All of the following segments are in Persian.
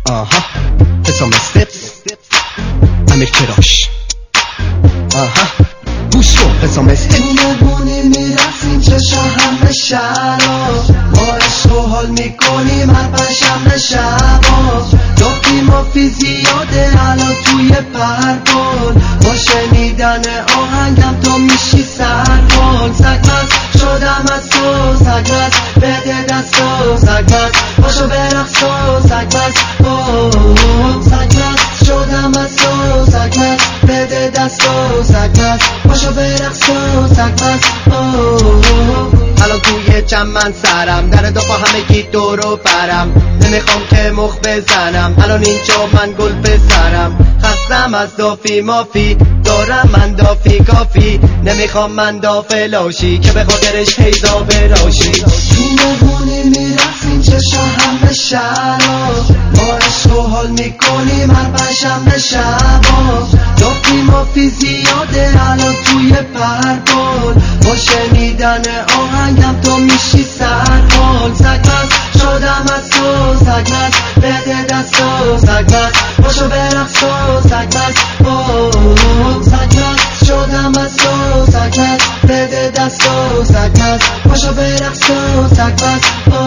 آها حسام استپس امیر کراش آها گوش کن حسام استپس مهمونی میرفتیم چشا همه شهرها ما عشق و حال میکنیم هر پنجشنبه شبا دافتیم و فی زیاده الان توی پربال با شنیدن آهنگم تو میشی سرحال سگمست شدم از تو سگمست بده دستو سگمست باشو برقصو سگمست سگمست شدم از تو سگمست بده دستو سگمست باشو برقصو سگمست الان توی چمن سرم در دو با همگی دورو برم نمیخوام که مخ بزنم الان اینجا من گل بزنم خستم از دافی مافی دارم من دافی کافی نمیخوام من دافه لاشی که به خاطرش هیدا براشی تو مهمونی میرفتیم چشا همه شهرها ما عشق و حال میکنیم هر پنجشنبه شبا دافی مافی زیاده الان توی پربال با شنیدن آهنگم تو میشی سرحال سگمست شدم از تو سگمست بده دستو سگمست باشو برقصو سگمست سگمست شدم از تو سگمست بده دستو سگمست باشو برقصو سگمست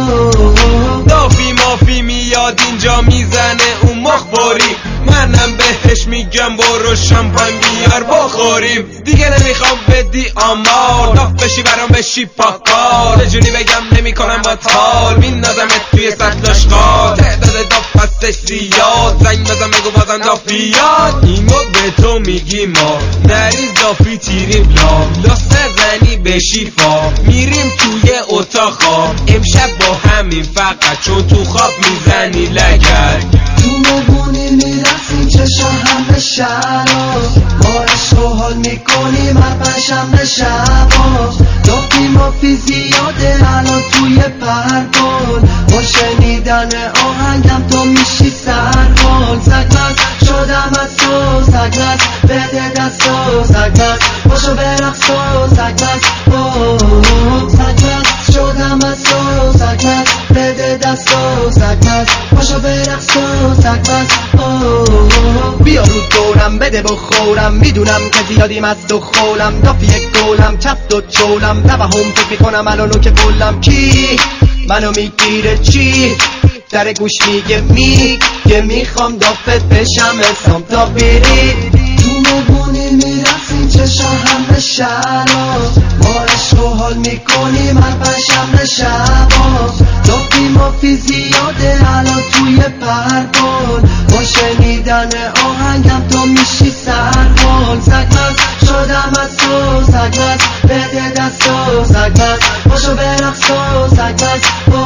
دافی مافی میاد اینجا میزنه اون مخباری منم بهش میگم برو شامپاین بیار بخوریم دیگه نمیخوام بدی آمار داف بشی برام بشی پاکار جونی بگم نمیکنم با تال میندازمت توی سطل اشغال تعداد داف هستش زیاد زنگ بزن بگو بازم دافیاد اینو به تو میگی ما نریز دافی تیریم لاس نزنی بشی فا میریم توی اتاق خواب امشب با همین فقط چون تو خواب میزنی لگر تو مهمونی میرفتیم چشا همه شهرها ما عشق و حال میکنیم هر پنجشنبه شبا دافی مافی زیاده الان توی پربال با شنیدن آهنگم تو میشی سرحال سگمست شدم از تو سگمست بده دستو سگمست باشو برقصو سگمست سگمست شدم از تو سگمست بده دستو سگمست باشو برقصو سگمست بیا رو دورم بده بخورم میدونم که زیادی مست و خولم دافی گولم چفت و چولم توهم فکر میکنم الانو که بلم کی منو میگیره چی در گوش میگه میخوام دافت بشم حسام تا بری تو مهمونی میرفتیم چشا همه شهرها ما عشق و حال میکنیم هر پنجشنبه شبا دافی مافی زیاده الان توی پربال با شنیدن آهنگم تو میشی سرحال سگمست شدم از تو سگمست بده دستو سگمست باشو برقصو سگمست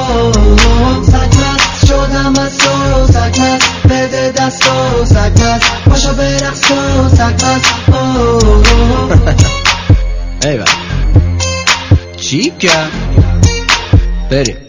سگمست شدم از تو سگمست بده دستو سگمست باشو برقصو سگمست ایوه چی کرد بریم